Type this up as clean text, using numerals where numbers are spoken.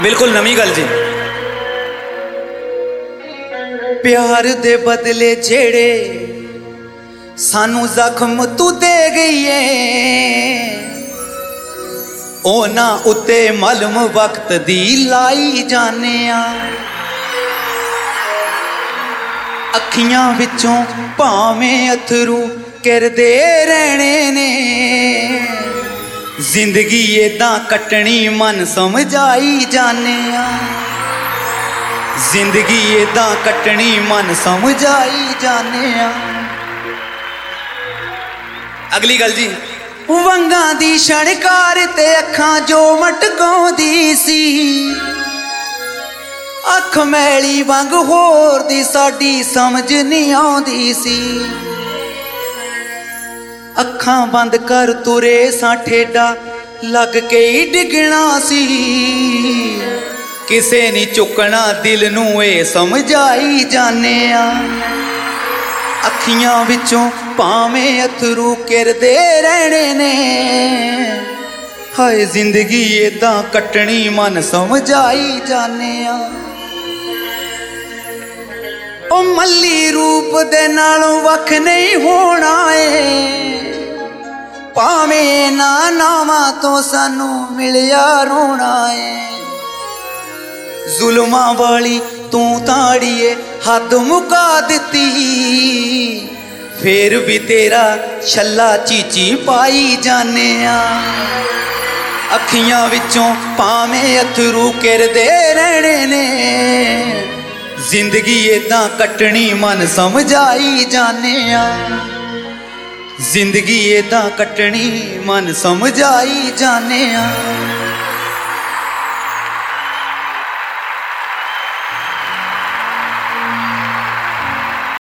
बिल्कुल नवी गल जी। प्यार दे बदले जेड़े सानू जख्म तू दे गई है, ओना उत्ते मलम वक्त दी लाई जाने आ। अखियां विचों भावें अथरू किरदे रहने ने, जिंदगी एदां कटनी मन समझाई जाने आ। जिंदगी एदां कटनी मन समझाई जाने आ। अगली गल जी। वंगां दी छणकार ते अखां जो मटकाउंदी सी, अख मैली वंग होर दी साडी समझ नहीं आउंदी सी। अखां बंद कर तुरे सां ठेडा लग के ही डिगना सी, किसे नहीं चुकना दिल नू ए समझाई जाने आ। अखियां विचों भावें अथरू किरदे रहने ने, हाय जिंदगी एदां कटनी मन समझाई जाने आ। ओ मल्ली रूप दे नालों वख नहीं होना है, भावें ना नावां तो सानू मिलिया रोना है। जुल्मां वाली तू ताड़िए हद मुका दिती, फिर भी तेरा छल्ला चीची पाई जाने आ। अखियां विचों भावें अथरू किरदे रहने ने, जिंदगी एदां कटनी मन समझाई जाने आ। जिंदगी एदां कटनी मन समझाई जाने आ।